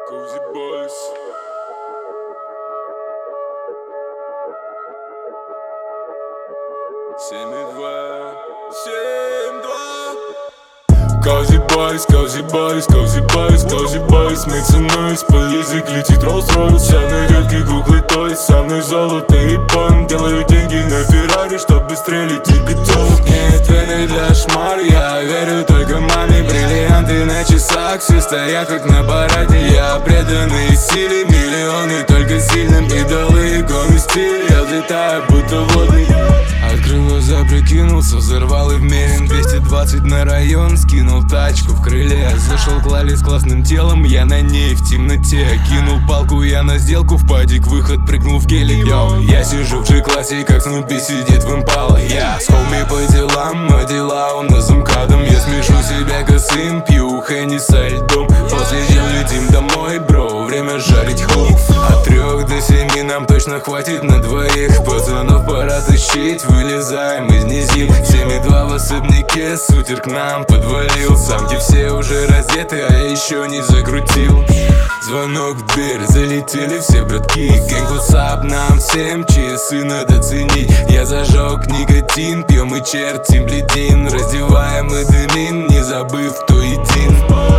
Cozy Boys. Cozy Boys, Cozy Boys, Cozy Boys, Cozy Boys. Миксы нойз, по язык летит Rolls-Royce. Со мной редкий куклы тойс, со мной золото и пон. Делаю деньги на Феррари, чтоб быстрее лететь пятёк. Нет вины для шмар, я верю только маме. Бриллианты на часах, все стоят как на параде. Я преданный силе, миллионы только сильным. Идолы, коми стиль, я взлетаю, будто водный. Открыл глаза, прикинулся, взорвал и вмерен 220 на район, скинул тачку в крыле. Зашел к Лале с классным телом, я на ней в темноте. Кинул палку, я на сделку, в падик выход, прыгнул в гелик. Йоу, я сижу в G-классе, как Снупи сидит в Импала. Я с хоми по делам, а дела у нас МКАДом. Я смешу себя косым, пью Хенни со льдом. После дел летим домой, бро, время жарить хоу. От 3 до 7 нам точно хватит на двоих. Пацанов пора тащить, вылезаем из низин. 7,2 в особняке, сутер к нам подвалил. Сам где все уже раздеты, а я еще не закрутил. Звонок в дверь, залетели все братки. Гэнг, WhatsApp, нам всем часы надо ценить. Я зажег никотин, пьем и чертим бледин. Раздеваем и дымим, не забыв, кто един.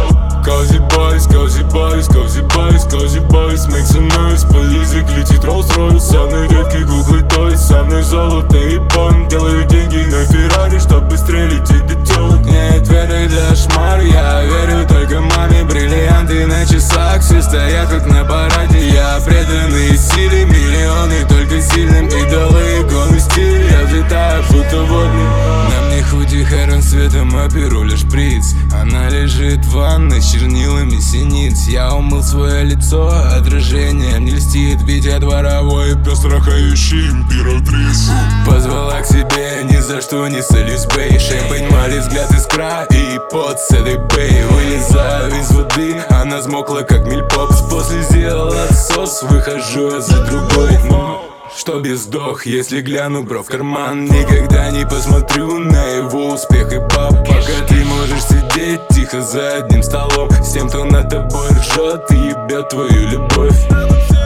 Cozy Boys, Cozy Boys, Cozy Boys, Cozy Boys. Миксы нойз, по язык летит Rolls-Royce. Со мной редкий куклы тойс, со мной золото и пон. Делаю деньги на Феррари, чтоб быстрее лететь до тёлок. Нет веры для шмар, я верю только маме. Бриллианты на часах, все стоят как на параде. Я преданный силе, миллионы только сильным. Идолы, коми стиль, я взлетаю, будто водный. На мне худи Хэрон цветом, а перу лишь шприц. Она лежит в ванной с чернилами синиц. Я умыл свое лицо, отражение не льстит. Ведь я дворовой пес, трахающий императрицу. Позвала к себе, ни за что не солюсь, бэй. Шейпень, мали, взгляд искра и пот с этой бэй. Вылезаю из воды, она взмокла как мильпопс. После сделал отсос, выхожу я за другой. Чтоб я сдох, если гляну, бро, в карман. Никогда не посмотрю на его успех и пап. Пока ты можешь сидеть тихо за одним столом с тем, кто над тобой ржет и ебет твою любовь.